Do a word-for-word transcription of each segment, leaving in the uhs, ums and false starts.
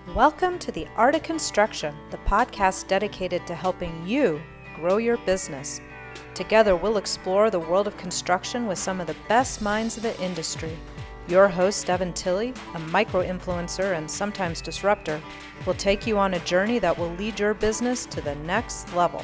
Welcome to The Art of Construction, the podcast dedicated to helping you grow your business. Together, we'll explore the world of construction with some of the best minds of the industry. Your host, Devin Tilley, a micro-influencer and sometimes disruptor, will take you on a journey that will lead your business to the next level.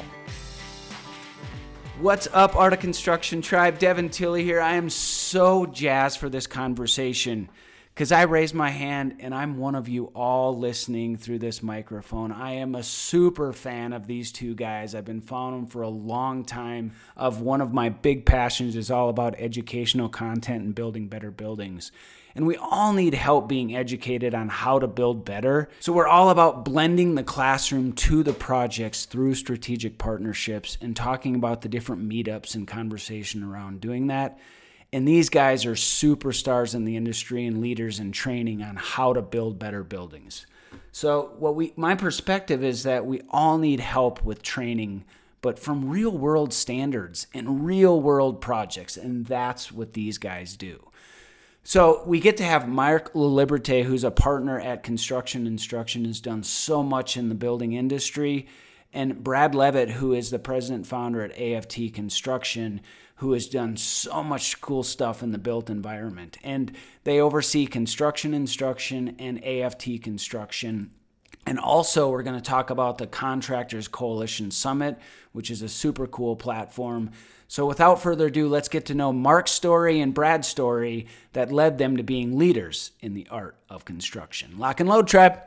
What's up, Art of Construction tribe? Devin Tilley here. I am so jazzed for this conversation because I raised my hand and I'm one of you all listening through this microphone. I am a super fan of these two guys. I've been following them for a long time. Of one of my big passions is all about educational content and building better buildings. And we all need help being educated on how to build better. So we're all about blending the classroom to the projects through strategic partnerships and talking about the different meetups and conversation around doing that. And these guys are superstars in the industry and leaders in training on how to build better buildings. So what we, my perspective is that we all need help with training, but from real world standards and real world projects. And that's what these guys do. So we get to have Mark LaLiberte, who's a partner at Construction Instruction, has done so much in the building industry, and Brad Levitt, who is the president and founder at A F T Construction, who has done so much cool stuff in the built environment. And they oversee Construction Instruction and A F T Construction. And also, we're going to talk about the Contractors Coalition Summit, which is a super cool platform. So without further ado, let's get to know Mark's story and Brad's story that led them to being leaders in the art of construction. Lock and load, tribe.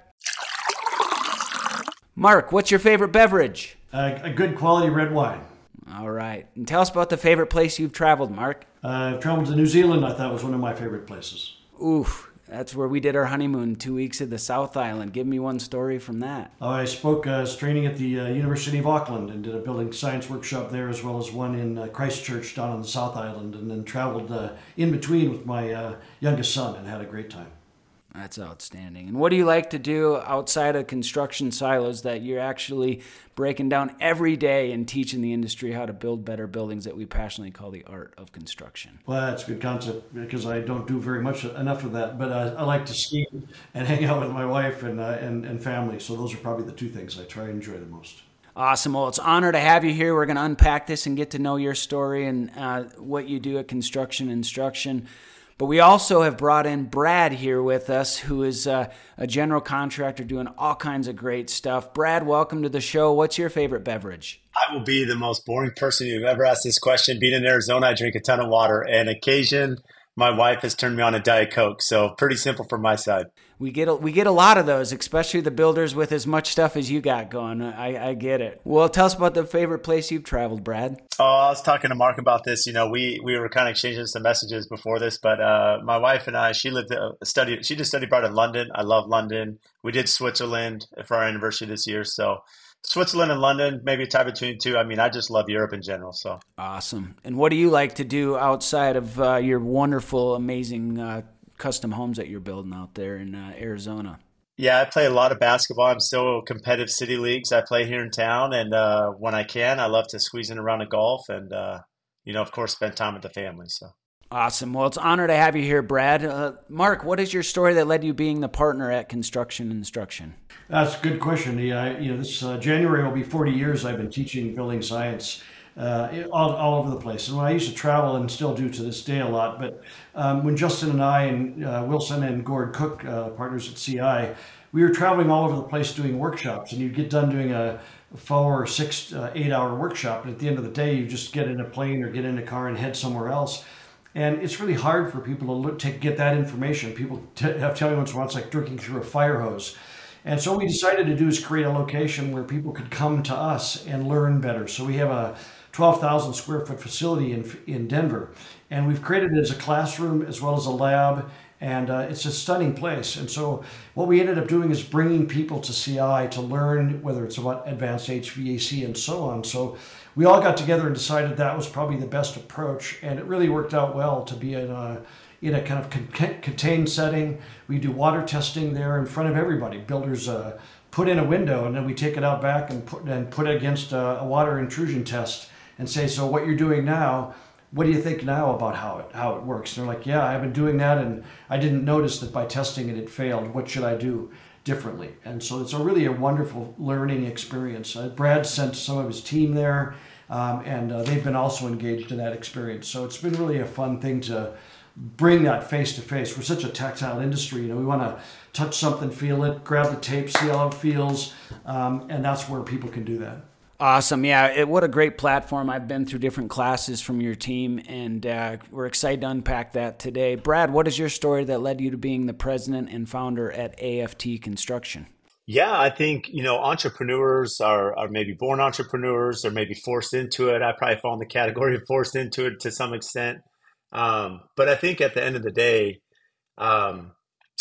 Mark, what's your favorite beverage? Uh, a good quality red wine. All right. And tell us about the favorite place you've traveled, Mark. Uh, I've traveled to New Zealand. I thought was one of my favorite places. Oof. That's where we did our honeymoon, two weeks at the South Island. Give me one story from that. Oh, I spoke, uh, was training at the uh, University of Auckland and did a building science workshop there, as well as one in uh, Christchurch down on the South Island, and then traveled uh, in between with my uh, youngest son and had a great time. That's outstanding. And what do you like to do outside of construction silos that you're actually breaking down every day and teaching the industry how to build better buildings that we passionately call the art of construction? Well, that's a good concept because I don't do very much enough of that, but I, I like to ski and hang out with my wife and, uh, and, and family. So those are probably the two things I try and enjoy the most. Awesome. Well, it's an honor to have you here. We're going to unpack this and get to know your story and uh, what you do at Construction Instruction. But we also have brought in Brad here with us, who is uh, a general contractor doing all kinds of great stuff. Brad, welcome to the show. What's your favorite beverage? I will be the most boring person you've ever asked this question. Being in Arizona, I drink a ton of water. And occasion, my wife has turned me on a Diet Coke. So pretty simple from my side. We get a, we get a lot of those, especially the builders with as much stuff as you got going. I, I get it. Well, tell us about the favorite place you've traveled, Brad. Oh, I was talking to Mark about this. You know, we, we were kind of exchanging some messages before this, but uh, my wife and I, she lived uh, studied. She did study abroad in London. I love London. We did Switzerland for our anniversary this year. So Switzerland and London, maybe a tie between the two. I mean, I just love Europe in general. So awesome. And what do you like to do outside of uh, your wonderful, amazing uh, custom homes that you're building out there in uh, Arizona? Yeah, I play a lot of basketball. I'm still competitive city leagues. I play here in town, and uh, when I can, I love to squeeze in around a golf and, uh, you know, of course, spend time with the family. So awesome. Well, it's an honor to have you here, Brad. Uh, Mark, what is your story that led you being the partner at Construction Instruction? That's a good question. Yeah, you know, this uh, January will be forty years I've been teaching building science. Uh, all, all over the place. And when I used to travel and still do to this day a lot, but um, when Justin and I and uh, Wilson and Gord Cook, uh, partners at C I, we were traveling all over the place doing workshops, and you'd get done doing a four or six, uh, eight hour workshop. And at the end of the day, you just get in a plane or get in a car and head somewhere else. And it's really hard for people to look, to get that information. People t- have tell me once in a while, it's like drinking through a fire hose. And so what we decided to do is create a location where people could come to us and learn better. So we have a twelve thousand square foot facility in in Denver, and we've created it as a classroom as well as a lab, and uh, it's a stunning place. And so what we ended up doing is bringing people to C I to learn, whether it's about advanced H V A C and so on. So we all got together and decided that was probably the best approach, and it really worked out well to be in a in a kind of con- contained setting. We do water testing there in front of everybody. Builders uh, put in a window, and then we take it out back and put and put it against a, a water intrusion test and say, so what you're doing now, what do you think now about how it how it works? And they're like, yeah, I've been doing that, and I didn't notice that by testing it, it failed. What should I do? differently. And so it's a really a wonderful learning experience. Uh, Brad sent some of his team there, um, and uh, they've been also engaged in that experience. So it's been really a fun thing to bring that face to face. We're such a tactile industry. You know, we want to touch something, feel it, grab the tape, see how it feels, um, and that's where people can do that. Awesome. Yeah, it, what a great platform. I've been through different classes from your team, and uh, we're excited to unpack that today. Brad, what is your story that led you to being the president and founder at A F T Construction? Yeah, I think, you know, entrepreneurs are, are maybe born entrepreneurs or maybe forced into it. I probably fall in the category of forced into it to some extent. Um, but I think at the end of the day, um,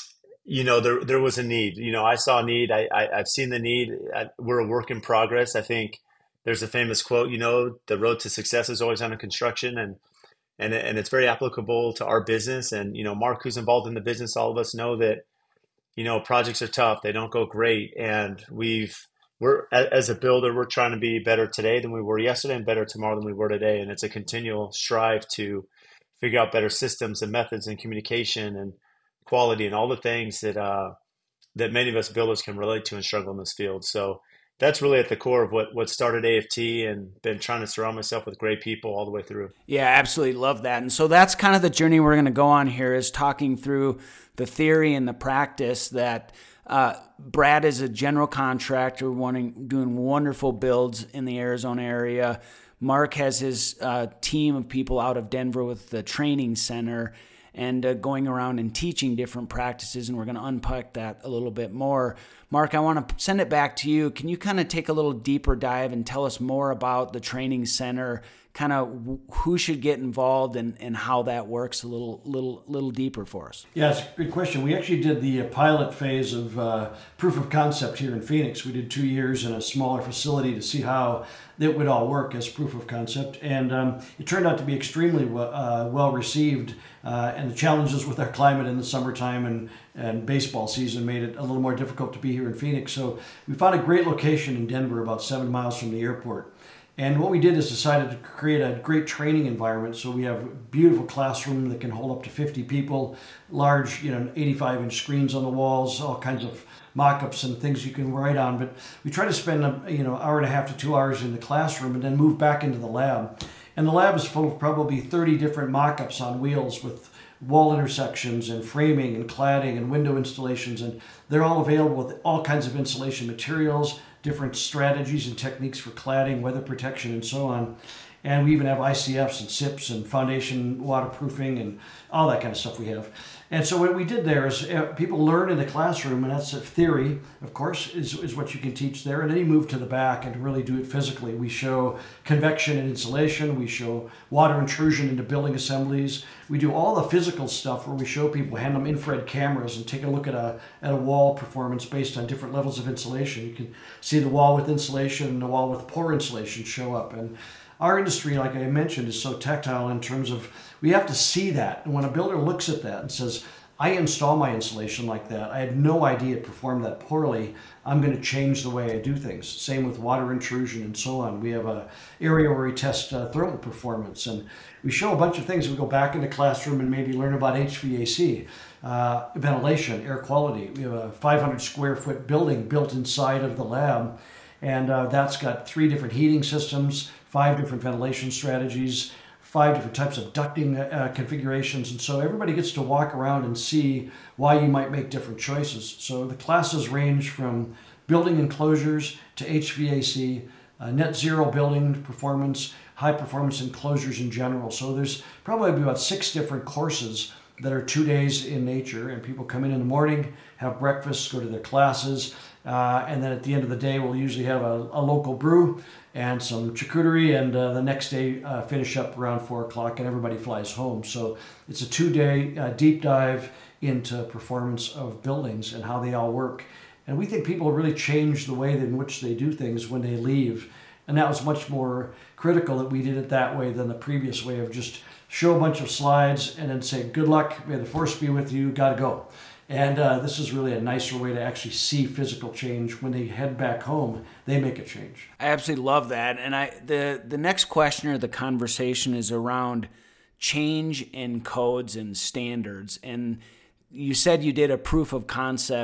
you know, there there was a need. You know, I saw a need. I, I, I've seen the need. I, we're a work in progress. I think there's a famous quote, you know, the road to success is always under construction, and and and it's very applicable to our business. And, you know, Mark, who's involved in the business, all of us know that, you know, projects are tough. They don't go great. And we've, we're, as a builder, we're trying to be better today than we were yesterday and better tomorrow than we were today. And it's a continual strive to figure out better systems and methods and communication and quality and all the things that, uh, that many of us builders can relate to and struggle in this field. So that's really at the core of what, what started A F T, and been trying to surround myself with great people all the way through. Yeah, absolutely love that. And so that's kind of the journey we're going to go on here, is talking through the theory and the practice that uh, Brad is a general contractor wanting, doing wonderful builds in the Arizona area. Mark has his uh, team of people out of Denver with the training center, and uh, going around and teaching different practices, and we're going to unpack that a little bit more. Mark, I want to send it back to you. Can you kind of take a little deeper dive and tell us more about the training center, kind of who should get involved and, and how that works a little little little deeper for us? Yeah, it's a good question. We actually did the pilot phase of uh, proof of concept here in Phoenix. We did two years in a smaller facility to see how it would all work as proof of concept. And um, it turned out to be extremely well, uh, well received. Uh, and the challenges with our climate in the summertime and, and baseball season made it a little more difficult to be here in Phoenix. So we found a great location in Denver, about seven miles from the airport. And what we did is decided to create a great training environment. So we have a beautiful classroom that can hold up to fifty people, large, you know, eighty-five inch screens on the walls, all kinds of mock-ups and things you can write on. But we try to spend, a, you know, hour and a half to two hours in the classroom and then move back into the lab. And the lab is full of probably thirty different mock-ups on wheels with wall intersections and framing and cladding and window installations. And they're all available with all kinds of insulation materials, different strategies and techniques for cladding, weather protection, and so on. And we even have I C Fs and S I Ps and foundation waterproofing and all that kind of stuff we have. And so what we did there is uh, people learn in the classroom, and that's a theory, of course, is, is what you can teach there. And then you move to the back and really do it physically. We show convection and insulation. We show water intrusion into building assemblies. We do all the physical stuff where we show people, hand them infrared cameras and take a look at a, at a wall performance based on different levels of insulation. You can see the wall with insulation and the wall with poor insulation show up. And our industry, like I mentioned, is so tactile in terms of we have to see that. And when a builder looks at that and says, I install my insulation like that, I had no idea it performed that poorly, I'm going to change the way I do things. Same with water intrusion and so on. We have an area where we test uh, thermal performance, and we show a bunch of things. We go back in the classroom and maybe learn about H V A C, uh, ventilation, air quality. We have a five hundred square foot building built inside of the lab, and uh, that's got three different heating systems, five different ventilation strategies, five different types of ducting uh, configurations. And so everybody gets to walk around and see why you might make different choices. So the classes range from building enclosures to H V A C, uh, net zero building performance, high performance enclosures in general. So there's probably about six different courses that are two days in nature, and people come in in the morning, have breakfast, go to their classes, uh, and then at the end of the day we'll usually have a, a local brew and some charcuterie, and uh, the next day uh, finish up around four o'clock and everybody flies home. So it's a two-day uh, deep dive into performance of buildings and how they all work. And we think people really change the way in which they do things when they leave. And that was much more critical that we did it that way than the previous way of just show a bunch of slides and then say, good luck, may the force be with you, gotta go. And uh, this is really a nicer way to actually see physical change. When they head back home, they make a change. I absolutely love that. And I the, the next question or the conversation is around change in codes and standards. And you said you did a proof of concept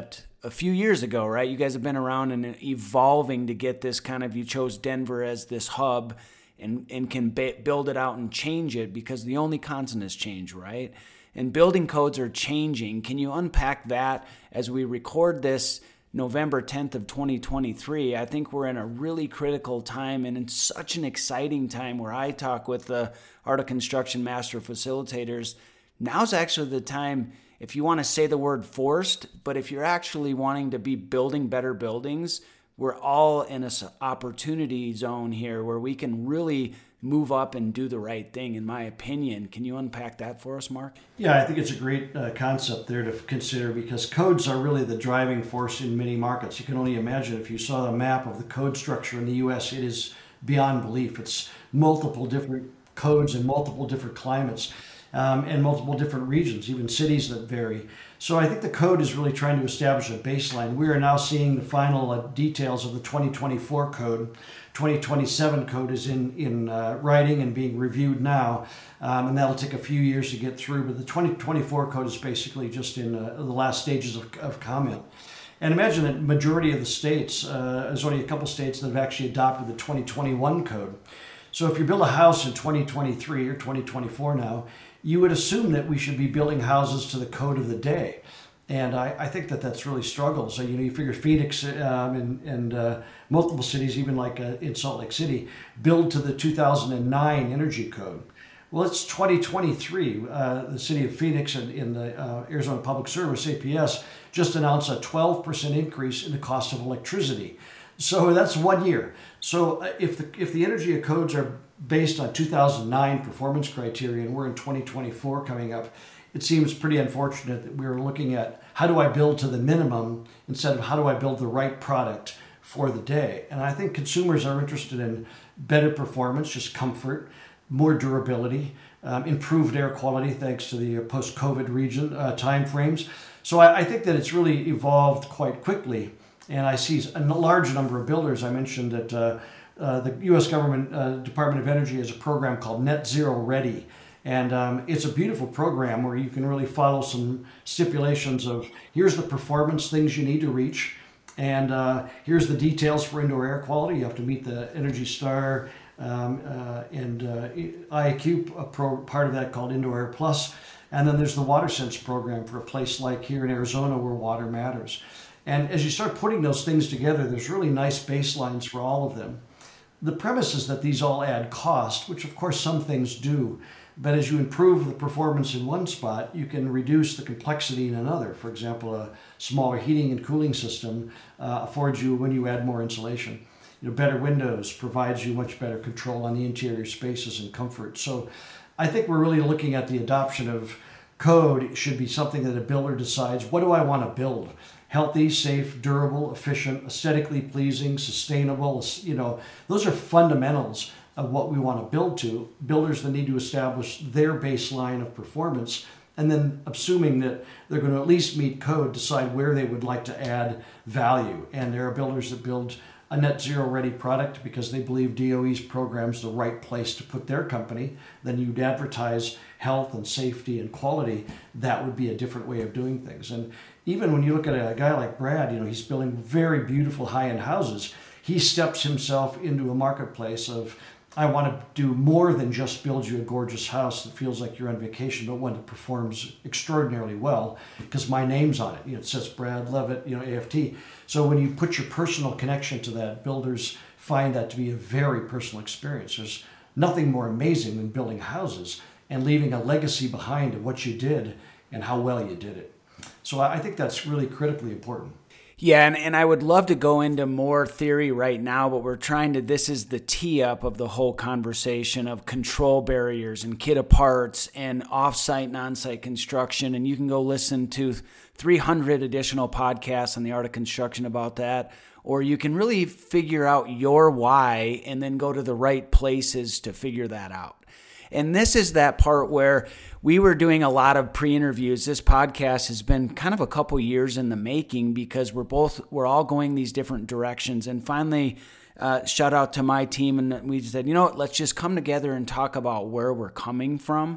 a few years ago, right? You guys have been around and evolving to get this kind of, you chose Denver as this hub and, and can ba- build it out and change it because the only constant is change, right? And building codes are changing. Can you unpack that as we record this November tenth of twenty twenty-three? I think we're in a really critical time and in such an exciting time where I talk with the Art of Construction Master Facilitators. Now's actually the time, if you want to say the word forced, but if you're actually wanting to be building better buildings, we're all in an opportunity zone here where we can really move up and do the right thing, in my opinion. Can you unpack that for us, Mark? Yeah, I think it's a great uh, concept there to consider because codes are really the driving force in many markets. You can only imagine if you saw the map of the code structure in the U S, it is beyond belief. It's multiple different codes in multiple different climates um, and multiple different regions, even cities that vary. So I think the code is really trying to establish a baseline. We are now seeing the final uh, details of the twenty twenty-four code. twenty twenty-seven code is in, in uh, writing and being reviewed now, um, and that'll take a few years to get through. But the twenty twenty-four code is basically just in uh, the last stages of, of comment. And imagine that majority of the states, uh, there's only a couple states that have actually adopted the twenty twenty-one code. So if you build a house in twenty twenty-three or twenty twenty-four now, you would assume that we should be building houses to the code of the day. And I, I think that that's really struggled. So, you know, you figure Phoenix um, and, and uh, multiple cities, even like uh, in Salt Lake City, build to the two thousand nine energy code. Well, it's twenty twenty-three. Uh, the city of Phoenix and in the uh, Arizona Public Service, A P S, just announced a twelve percent increase in the cost of electricity. So that's one year. So uh, if the if the energy codes are based on two thousand nine performance criteria and we're in twenty twenty-four coming up, it seems pretty unfortunate that we're looking at how do I build to the minimum instead of how do I build the right product for the day. And I think consumers are interested in better performance, just comfort, more durability, um, improved air quality thanks to the post-COVID region uh, timeframes. So I, I think that it's really evolved quite quickly. And I see a large number of builders. I mentioned that uh, uh, the U S government uh, Department of Energy has a program called Net Zero Ready. And um, it's a beautiful program where you can really follow some stipulations of here's the performance things you need to reach. And uh, here's the details for indoor air quality. You have to meet the Energy Star um, uh, and uh, I A Q, a pro, part of that called Indoor Air Plus. And then there's the WaterSense program for a place like here in Arizona where water matters. And as you start putting those things together, there's really nice baselines for all of them. The premise is that these all add cost, which of course some things do. But as you improve the performance in one spot, you can reduce the complexity in another. For example, a smaller heating and cooling system uh, affords you, when you add more insulation, you know, better windows provides you much better control on the interior spaces and comfort. So I think we're really looking at the adoption of code. It should be something that a builder decides, what do I want to build? Healthy, safe, durable, efficient, aesthetically pleasing, sustainable. You know, those are fundamentals of what we want to build to. Builders that need to establish their baseline of performance, and then assuming that they're going to at least meet code, decide where they would like to add value. And there are builders that build a net zero ready product because they believe D O E's program is the right place to put their company. Then you'd advertise health and safety and quality. That would be a different way of doing things. And even when you look at a guy like Brad, you know, he's building very beautiful high-end houses. He steps himself into a marketplace of, I want to do more than just build you a gorgeous house that feels like you're on vacation, but one that performs extraordinarily well because my name's on it. You know, it says Brad Levitt, you know, A F T. So when you put your personal connection to that, builders find that to be a very personal experience. There's nothing more amazing than building houses and leaving a legacy behind of what you did and how well you did it. So I think that's really critically important. Yeah, and, and I would love to go into more theory right now, but we're trying to, this is the tee up of the whole conversation of control barriers and kit aparts and off-site and on-site construction. And you can go listen to three hundred additional podcasts on the Art of Construction about that, or you can really figure out your why and then go to the right places to figure that out. And this is that part where we were doing a lot of pre-interviews. This podcast has been kind of a couple years in the making because we're both, we're all going these different directions. And finally, uh, shout out to my team. And we said, you know what, let's just come together and talk about where we're coming from.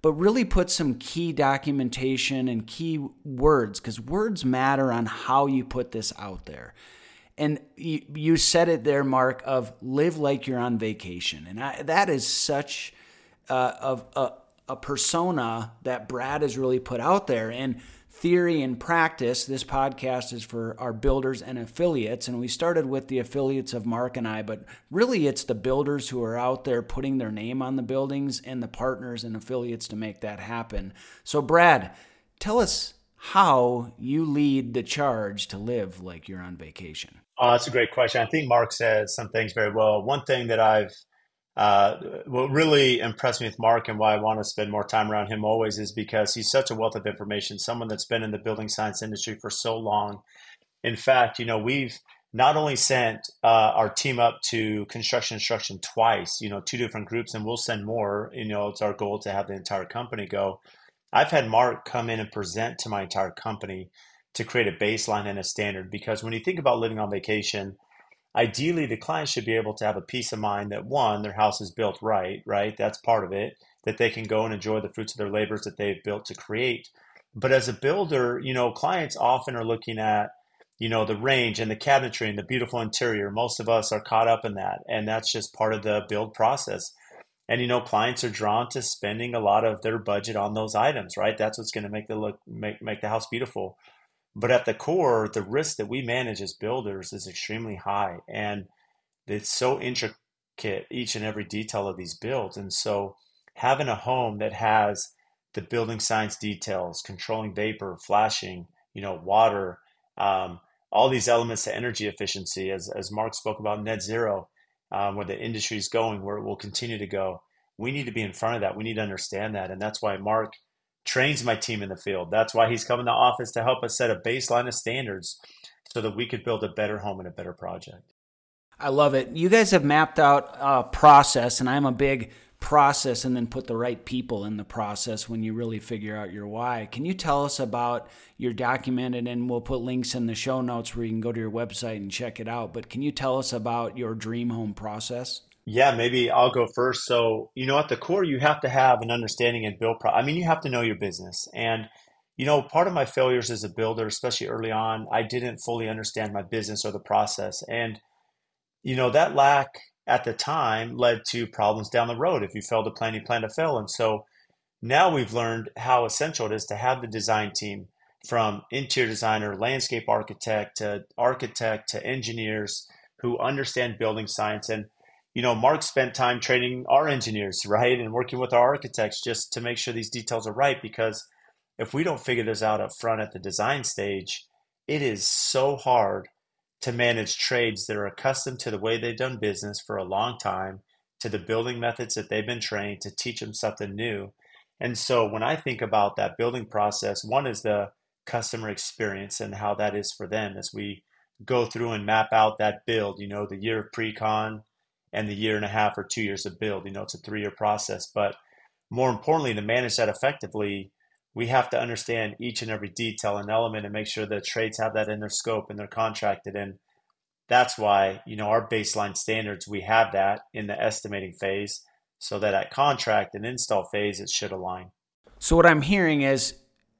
but really put some key documentation and key words, because words matter on how you put this out there. And you, you said it there, Mark, of live like you're on vacation. And I, that is such uh, of a, a persona that Brad has really put out there. And theory and practice, this podcast is for our builders and affiliates. And we started with the affiliates of Mark and I, but really it's the builders who are out there putting their name on the buildings and the partners and affiliates to make that happen. So Brad, tell us how you lead the charge to live like you're on vacation. Oh, that's a great question. I think Mark says some things very well. One thing that I've, uh, what really impressed me with Mark and why I want to spend more time around him always is because he's such a wealth of information, someone that's been in the building science industry for so long. In fact, you know, we've not only sent uh, our team up to construction instruction twice, you know, two different groups, and we'll send more. You know, it's our goal to have the entire company go. I've had Mark come in and present to my entire company to create a baseline and a standard, because when you think about living on vacation, ideally the client should be able to have a peace of mind that, one, their house is built right, right? That's part of it, that they can go and enjoy the fruits of their labors that they've built to create. But as a builder, you know, clients often are looking at, you know, the range and the cabinetry and the beautiful interior. Most of us are caught up in that, and that's just part of the build process. And, you know, clients are drawn to spending a lot of their budget on those items, right? That's what's going to make the look, make, make the house beautiful. But at the core, the risk that we manage as builders is extremely high. And it's so intricate, each and every detail of these builds. And so having a home that has the building science details, controlling vapor, flashing, you know, water, um, all these elements to energy efficiency, as, as Mark spoke about net zero, um, where the industry is going, where it will continue to go. We need to be in front of that. We need to understand that. And that's why Mark trains my team in the field. That's why he's come in the office to help us set a baseline of standards so that we could build a better home and a better project. I love it. You guys have mapped out a process, and I'm a big process and then put the right people in the process when you really figure out your why. Can you tell us about your documented, and we'll put links in the show notes where you can go to your website and check it out, but can you tell us about your dream home process? Yeah, maybe I'll go first. So, you know, at the core, you have to have an understanding and build. Pro- I mean, you have to know your business. And, you know, part of my failures as a builder, especially early on, I didn't fully understand my business or the process. And, you know, that lack at the time led to problems down the road. If you fail to plan, you plan to fail. And so now we've learned how essential it is to have the design team, from interior designer, landscape architect, to architect, to engineers who understand building science. And you know, Mark spent time training our engineers, right? And working with our architects just to make sure these details are right. Because if we don't figure this out up front at the design stage, it is so hard to manage trades that are accustomed to the way they've done business for a long time, to the building methods that they've been trained, to teach them something new. And so when I think about that building process, one is the customer experience and how that is for them as we go through and map out that build, you know, the year of pre-con, and the year and a half or two years of build. You know, it's a three-year process. But more importantly, to manage that effectively, we have to understand each and every detail and element and make sure that trades have that in their scope and they're contracted. And that's why, you know, our baseline standards, we have that in the estimating phase so that at contract and install phase, it should align. So what I'm hearing is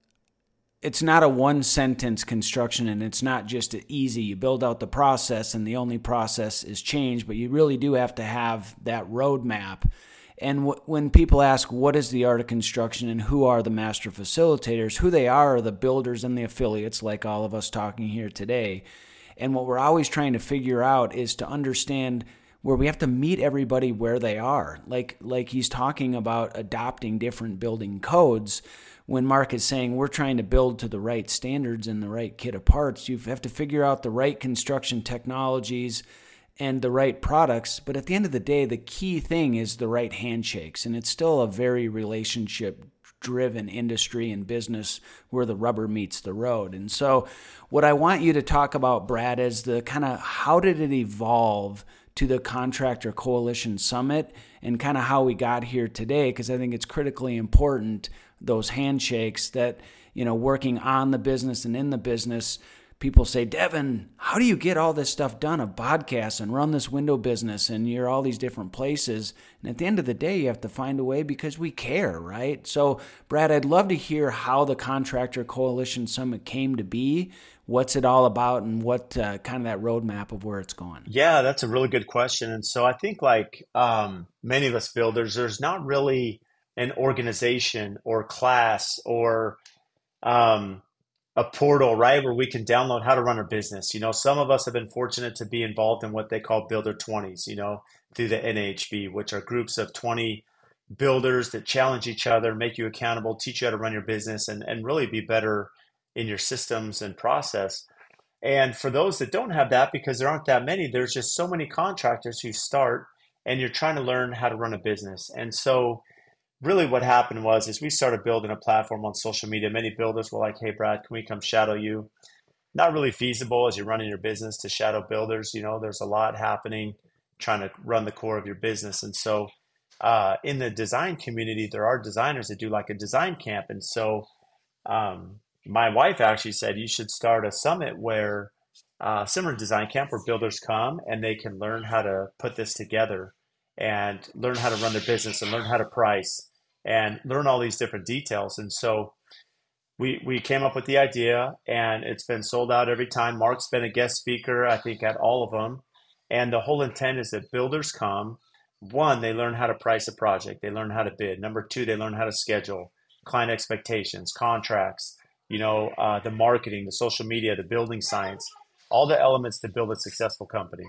it's not a one-sentence construction, and it's not just easy. You build out the process, and the only process is change, but you really do have to have that roadmap. And w- when people ask, what is the art of construction and who are the master facilitators, who they are are the builders and the affiliates, like all of us talking here today. And what we're always trying to figure out is to understand where we have to meet everybody where they are. Like, like he's talking about adopting different building codes. When Mark is saying we're trying to build to the right standards and the right kit of parts, you have to figure out the right construction technologies and the right products. But at the end of the day, the key thing is the right handshakes. And it's still a very relationship-driven industry and business where the rubber meets the road. And so what I want you to talk about, Brad, is the kind of how did it evolve to the Contractor Coalition Summit and kind of how we got here today, because I think it's critically important, those handshakes that, you know, working on the business and in the business, people say, Devin, how do you get all this stuff done, a podcast and run this window business and you're all these different places? And at the end of the day, you have to find a way because we care, right? So Brad, I'd love to hear how the Contractor Coalition Summit came to be. What's it all about, and what uh, kind of that roadmap of where it's going? Yeah, that's a really good question. And so I think like um, many of us builders, there's not really an organization or class or um, a portal, right, where we can download how to run our business. You know, some of us have been fortunate to be involved in what they call Builder twenties, you know, through the N A H B, which are groups of twenty builders that challenge each other, make you accountable, teach you how to run your business, and, and really be better in your systems and process. And for those that don't have that, because there aren't that many, there's just so many contractors who start and you're trying to learn how to run a business. And so really what happened was, is we started building a platform on social media. Many builders were like, hey, Brad, can we come shadow you? Not really feasible as you're running your business to shadow builders. You know, there's a lot happening trying to run the core of your business. And so uh, in the design community, there are designers that do like a design camp. And so um, my wife actually said, you should start a summit where uh, similar design camp where builders come and they can learn how to put this together and learn how to run their business and learn how to price and learn all these different details. And so we we came up with the idea, and it's been sold out every time. Mark's been a guest speaker, I think, at all of them. And the whole intent is that builders come. One, they learn how to price a project. They learn how to bid. Number two, they learn how to schedule, client expectations, contracts, you know, uh, the marketing, the social media, the building science, all the elements to build a successful company.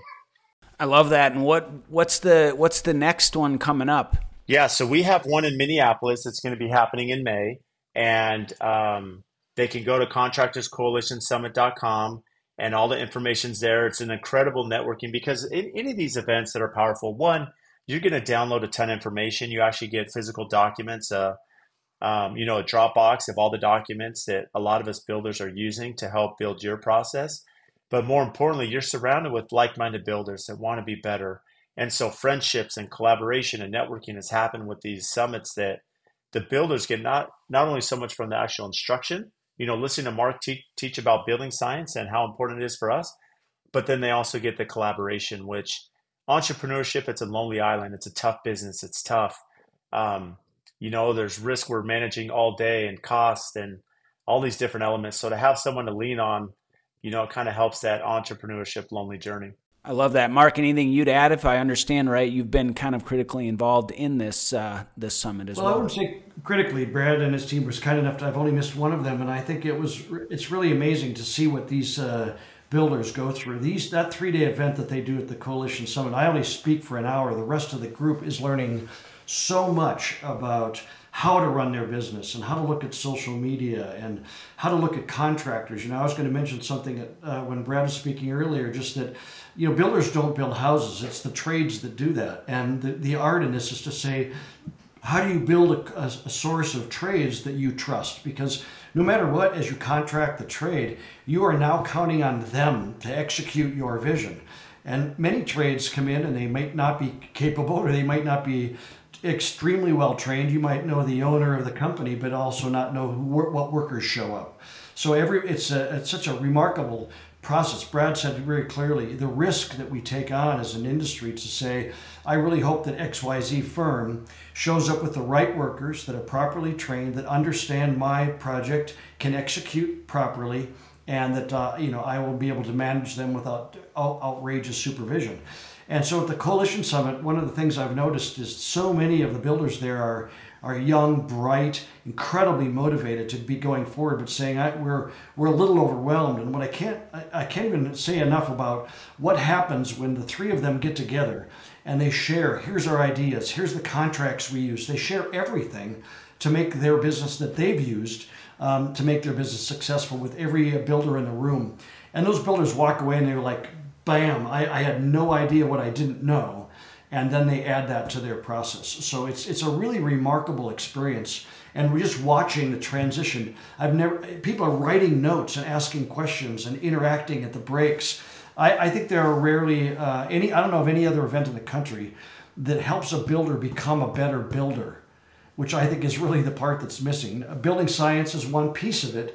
I love that. And what what's the what's the next one coming up? Yeah, so we have one in Minneapolis that's going to be happening in May, and um, they can go to contractors coalition summit dot com, and all the information's there. It's an incredible networking, because in any of these events that are powerful, one, you're going to download a ton of information. You actually get physical documents, uh, um, you know, a Dropbox of all the documents that a lot of us builders are using to help build your process. But more importantly, you're surrounded with like-minded builders that want to be better. And so friendships and collaboration and networking has happened with these summits that the builders get not, not only so much from the actual instruction, you know, listening to Mark te- teach about building science and how important it is for us, but then they also get the collaboration, which entrepreneurship, it's a lonely island. It's a tough business. It's tough. Um, you know, there's risk we're managing all day and cost and all these different elements. So to have someone to lean on, you know, it kind of helps that entrepreneurship lonely journey. I love that. Mark, anything you'd add? If I understand right, you've been kind of critically involved in this uh, this summit as well. Well, I wouldn't say critically. Brad and his team was kind enough to, I've only missed one of them, and I think it was it's really amazing to see what these uh, builders go through. These that three-day event that they do at the Coalition Summit, I only speak for an hour. The rest of the group is learning so much about how to run their business and how to look at social media and how to look at contractors. You know, I was going to mention something uh, when Brad was speaking earlier, just that, you know, builders don't build houses. It's the trades that do that. And the, the art in this is to say, how do you build a, a, a source of trades that you trust? Because no matter what, as you contract the trade, you are now counting on them to execute your vision. And many trades come in and they might not be capable, or they might not be extremely well trained. You might know the owner of the company, but also not know who, what workers show up. So every it's a it's such a remarkable process. Brad said very clearly the risk that we take on as an industry to say, I really hope that X Y Z firm shows up with the right workers that are properly trained, that understand my project, can execute properly, and that uh, you know I will be able to manage them without out- outrageous supervision. And so at the Coalition Summit, one of the things I've noticed is so many of the builders there are are young, bright, incredibly motivated to be going forward, but saying I, we're we're a little overwhelmed. And what I can't I, I can't even say enough about what happens when the three of them get together and they share. Here's our ideas. Here's the contracts we use. They share everything to make their business that they've used um, to make their business successful with every builder in the room. And those builders walk away and they're like, bam, I, I had no idea what I didn't know. And then they add that to their process. So it's it's a really remarkable experience. And we're just watching the transition. I've never, people are writing notes and asking questions and interacting at the breaks. I, I think there are rarely uh, any, I don't know of any other event in the country that helps a builder become a better builder, which I think is really the part that's missing. Building science is one piece of it,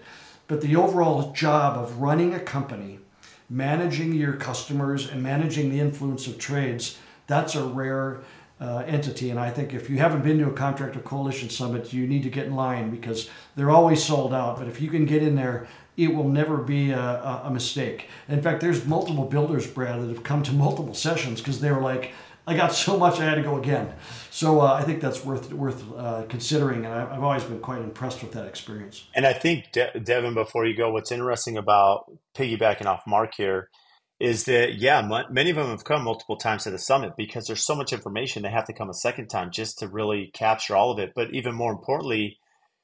but the overall job of running a company, managing your customers and managing the influence of trades, that's a rare uh, entity. And I think if you haven't been to a Contractor Coalition Summit, you need to get in line because they're always sold out. But if you can get in there, it will never be a, a mistake. In fact, there's multiple builders, Brad, that have come to multiple sessions because they were like, I got so much I had to go again. So uh, I think that's worth worth uh, considering, and I've always been quite impressed with that experience. And I think, De- Devin, before you go, what's interesting about piggybacking off Mark here is that, yeah, m- many of them have come multiple times to the summit because there's so much information, they have to come a second time just to really capture all of it. But even more importantly,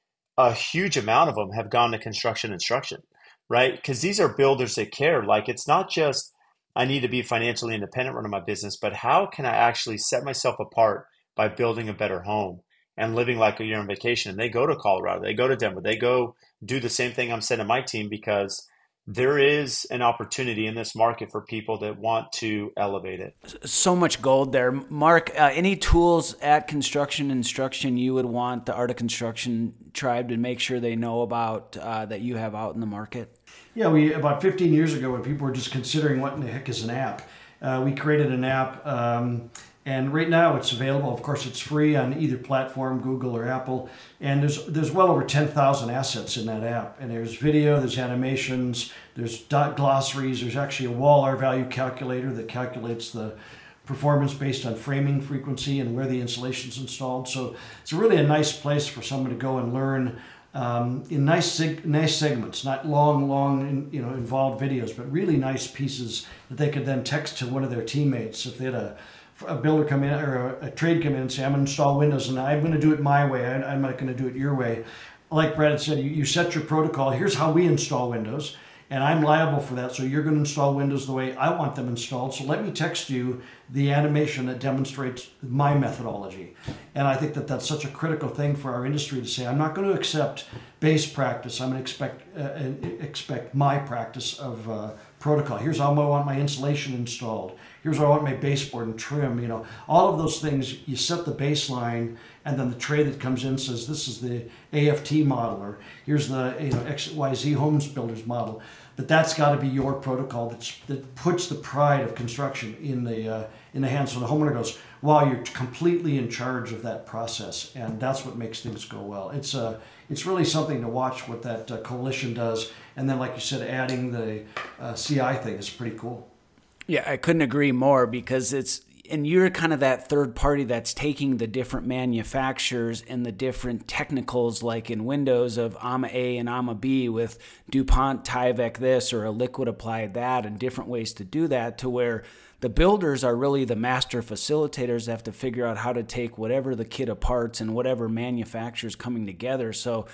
a huge amount of them have gone to construction instruction, right? Because these are builders that care. Like, it's not just, I need to be financially independent running my business, but how can I actually set myself apart by building a better home and living like a year on vacation? And they go to Colorado, they go to Denver, they go do the same thing I'm sending my team because there is an opportunity in this market for people that want to elevate it. So much gold there. Mark, uh, any tools at Construction Instruction you would want the Art of Construction tribe to make sure they know about uh, that you have out in the market? Yeah, we about fifteen years ago when people were just considering what in the heck is an app, uh, we created an app, um, and right now it's available. Of course, it's free on either platform, Google or Apple, and there's there's well over ten thousand assets in that app. And there's video, there's animations, there's dot glossaries, there's actually a wall R value calculator that calculates the performance based on framing frequency and where the insulation's installed. So it's really a nice place for someone to go and learn Um, in nice sig- nice segments, not long, long, you know, involved videos, but really nice pieces that they could then text to one of their teammates. If they had a, a builder come in or a, a trade come in and say, I'm going to install windows and I'm going to do it my way, I, I'm not going to do it your way. Like Brad said, you, you set your protocol. Here's how we install windows, and I'm liable for that. So you're going to install windows the way I want them installed. So let me text you the animation that demonstrates my methodology. And I think that that's such a critical thing for our industry to say, I'm not going to accept base practice. I'm going to expect uh, expect my practice of uh, protocol. Here's how I want my insulation installed. Here's how I want my baseboard and trim. You know, all of those things, you set the baseline, and then the trade that comes in says, this is the A F T model, or here's the, you know, X Y Z Homes Builders model. But that's got to be your protocol that's, that puts the pride of construction in the uh, in the hands of the homeowner goes, wow, you're completely in charge of that process, and that's what makes things go well. It's uh, it's really something to watch what that uh, coalition does, and then like you said, adding the uh, C I thing is pretty cool. Yeah, I couldn't agree more because it's, and you're kind of that third party that's taking the different manufacturers and the different technicals, like in Windows of A M A A and A M A B with DuPont Tyvek this or a liquid applied that, and different ways to do that, to where the builders are really the master facilitators that have to figure out how to take whatever the kit of parts and whatever manufacturer's coming together. So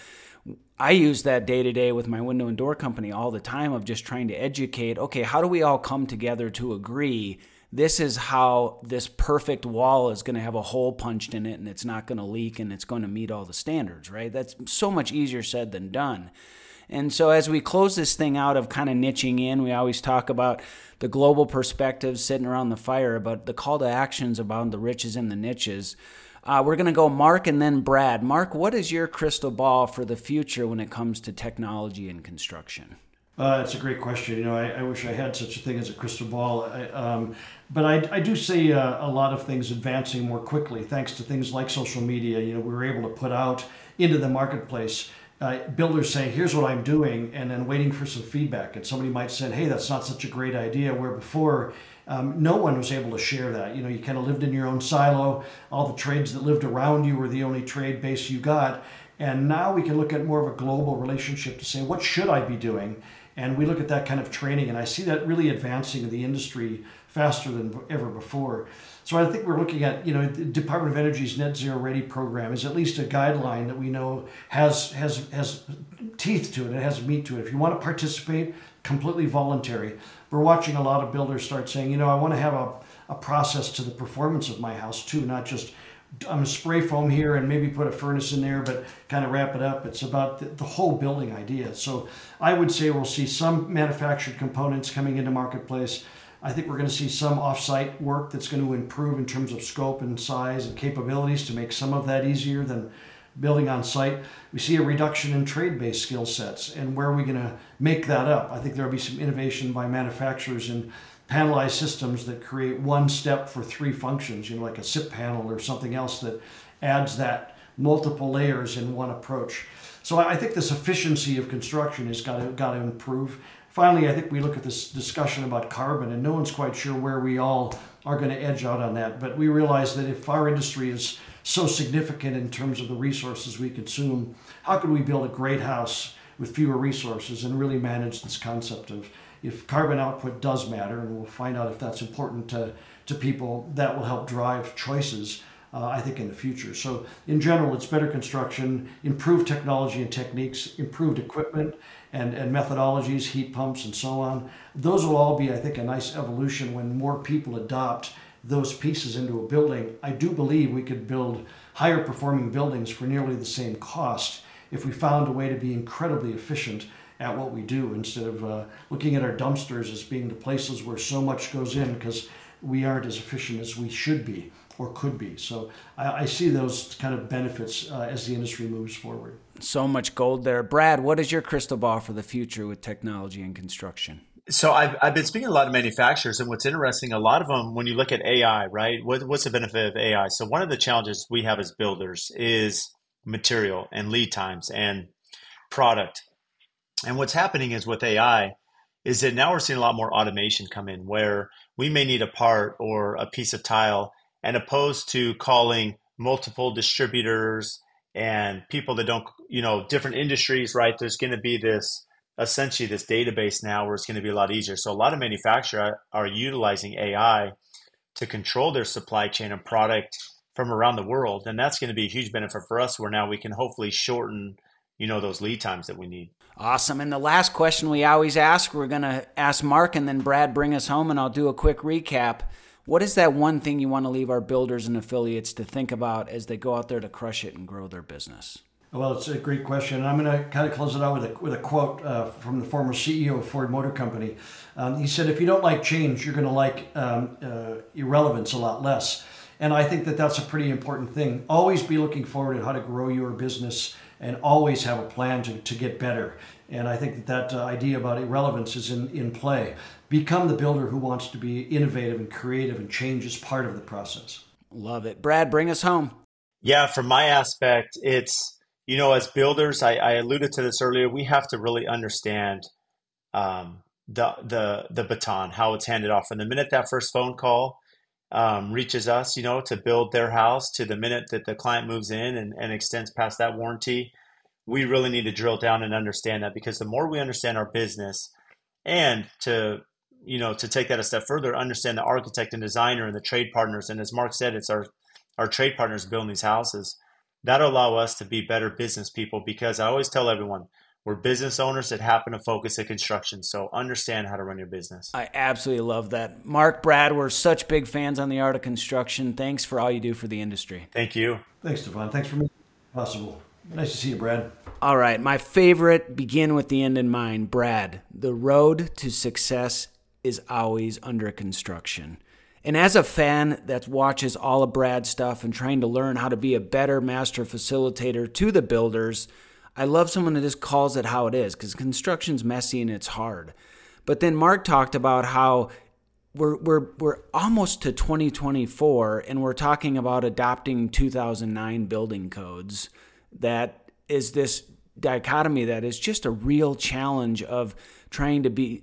I use that day to day with my window and door company all the time of just trying to educate, okay, how do we all come together to agree this is how this perfect wall is going to have a hole punched in it and it's not going to leak and it's going to meet all the standards, right? That's so much easier said than done. And so as we close this thing out of kind of niching in, we always talk about the global perspective sitting around the fire, but the call to actions about the riches and the niches. Uh, we're going to go Mark and then Brad. Mark, what is your crystal ball for the future when it comes to technology and construction? Uh, it's a great question. You know, I, I wish I had such a thing as a crystal ball. I, um, but I, I do see uh, a lot of things advancing more quickly thanks to things like social media. You know, we were able to put out into the marketplace uh, builders saying, here's what I'm doing, and then waiting for some feedback. And somebody might say, hey, that's not such a great idea, where before um, no one was able to share that. You know, you kind of lived in your own silo. All the trades that lived around you were the only trade base you got. And now we can look at more of a global relationship to say, what should I be doing? And we look at that kind of training, and I see that really advancing in the industry faster than ever before. So I think we're looking at, you know, the Department of Energy's Net Zero Ready program is at least a guideline that we know has has has teeth to it, it has meat to it. If you want to participate, completely voluntary. We're watching a lot of builders start saying, you know, I want to have a, a process to the performance of my house too, not just I'm going to spray foam here and maybe put a furnace in there, but kind of wrap it up. It's about the, the whole building idea. So I would say we'll see some manufactured components coming into marketplace. I think we're going to see some off-site work that's going to improve in terms of scope and size and capabilities to make some of that easier than building on site. We see a reduction in trade-based skill sets. And where are we going to make that up? I think there'll be some innovation by manufacturers in panelized systems that create one step for three functions, you know, like a S I P panel or something else that adds that multiple layers in one approach. So I think this efficiency of construction has got to, got to improve. Finally, I think we look at this discussion about carbon, and no one's quite sure where we all are going to edge out on that. But we realize that if our industry is so significant in terms of the resources we consume, how could we build a great house with fewer resources and really manage this concept of if carbon output does matter, and we'll find out if that's important to, to people, that will help drive choices, uh, I think, in the future. So in general, it's better construction, improved technology and techniques, improved equipment and, and methodologies, heat pumps and so on. Those will all be, I think, a nice evolution when more people adopt those pieces into a building. I do believe we could build higher performing buildings for nearly the same cost if we found a way to be incredibly efficient at what we do, instead of uh, looking at our dumpsters as being the places where so much goes in because we aren't as efficient as we should be or could be. So I, I see those kind of benefits uh, as the industry moves forward. So much gold there. Brad, what is your crystal ball for the future with technology and construction? So I've, I've been speaking to a lot of manufacturers, and what's interesting, a lot of them, when you look at A I, right, what, what's the benefit of A I? So one of the challenges we have as builders is material and lead times and product. And what's happening is with A I is that now we're seeing a lot more automation come in where we may need a part or a piece of tile, and opposed to calling multiple distributors and people that don't, you know, different industries, right? There's going to be this, essentially this database now where it's going to be a lot easier. So a lot of manufacturers are, are utilizing A I to control their supply chain and product from around the world. And that's going to be a huge benefit for us, where now we can hopefully shorten, you know, those lead times that we need. Awesome. And the last question we always ask, we're going to ask Mark and then Brad bring us home, and I'll do a quick recap. What is that one thing you want to leave our builders and affiliates to think about as they go out there to crush it and grow their business? Well, it's a great question. I'm going to kind of close it out with a, with a quote uh, from the former C E O of Ford Motor Company. Um, he said, if you don't like change, you're going to like um, uh, irrelevance a lot less. And I think that that's a pretty important thing. Always be looking forward at how to grow your business and always have a plan to, to get better. And I think that that uh, idea about irrelevance is in, in play. Become the builder who wants to be innovative and creative, and change is part of the process. Love it. Brad, bring us home. Yeah, from my aspect, it's, you know, as builders, I, I alluded to this earlier, we have to really understand um, the, the, the baton, how it's handed off. From the minute that first phone call um, reaches us, you know, to build their house, to the minute that the client moves in and, and extends past that warranty, we really need to drill down and understand that, because the more we understand our business, and to, you know, to take that a step further, understand the architect and designer and the trade partners. And as Mark said, it's our, our trade partners building these houses. That'll allow us to be better business people, because I always tell everyone, we're business owners that happen to focus at construction. So understand how to run your business. I absolutely love that. Mark, Brad, we're such big fans on the art of construction. Thanks for all you do for the industry. Thank you. Thanks, Stefan. Thanks for making it possible. Nice to see you, Brad. All right. My favorite, begin with the end in mind. Brad, the road to success is always under construction. And as a fan that watches all of Brad's stuff and trying to learn how to be a better master facilitator to the builders, I love someone that just calls it how it is, because construction's messy and it's hard. But then Mark talked about how we're we're we're almost to twenty twenty-four, and we're talking about adopting two thousand nine building codes. That is this dichotomy that is just a real challenge of trying to be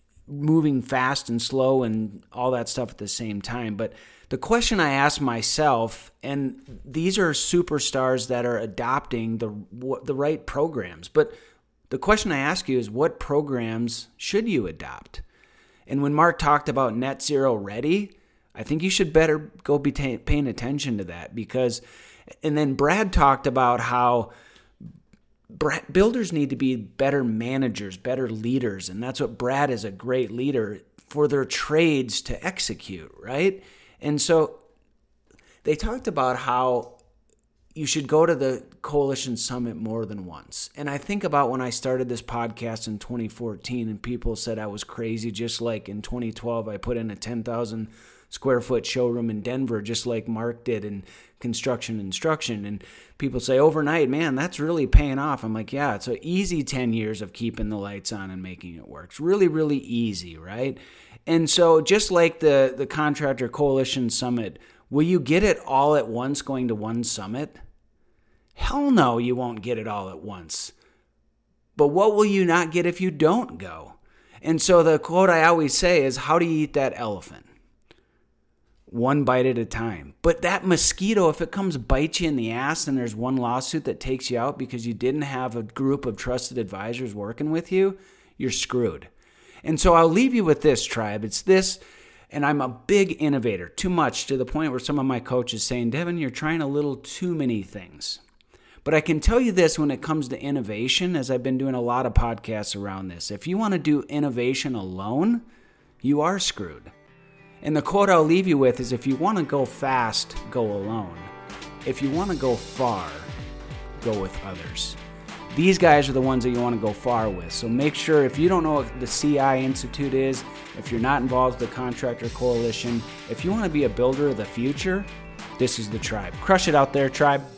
moving fast and slow and all that stuff at the same time. But the question I ask myself, and these are superstars that are adopting the the right programs, but the question I ask you is, what programs should you adopt? And when Mark talked about net zero ready, I think you should better go be ta- paying attention to that, because, and then Brad talked about how Brad, builders need to be better managers, better leaders. And that's what Brad is, a great leader for their trades to execute, right? And so they talked about how you should go to the Coalition Summit more than once. And I think about when I started this podcast in twenty fourteen and people said I was crazy, just like in twenty twelve I put in a ten thousand square foot showroom in Denver, just like Mark did in construction instruction. And people say overnight, man, that's really paying off. I'm like, yeah, it's an easy ten years of keeping the lights on and making it work. It's really, really easy, right? And so just like the, the Contractor Coalition Summit, will you get it all at once going to one summit? Hell no, you won't get it all at once. But what will you not get if you don't go? And so the quote I always say is, how do you eat that elephant? One bite at a time. But that mosquito, if it comes bite you in the ass and there's one lawsuit that takes you out because you didn't have a group of trusted advisors working with you, you're screwed. And so I'll leave you with this, tribe. It's this, and I'm a big innovator, too much, to the point where some of my coaches saying, Devin, you're trying a little too many things. But I can tell you this when it comes to innovation, as I've been doing a lot of podcasts around this. If you want to do innovation alone, you are screwed. And the quote I'll leave you with is, if you want to go fast, go alone. If you want to go far, go with others. These guys are the ones that you want to go far with. So make sure, if you don't know what the C I Institute is, if you're not involved with the Contractor Coalition, if you want to be a builder of the future, this is the tribe. Crush it out there, tribe.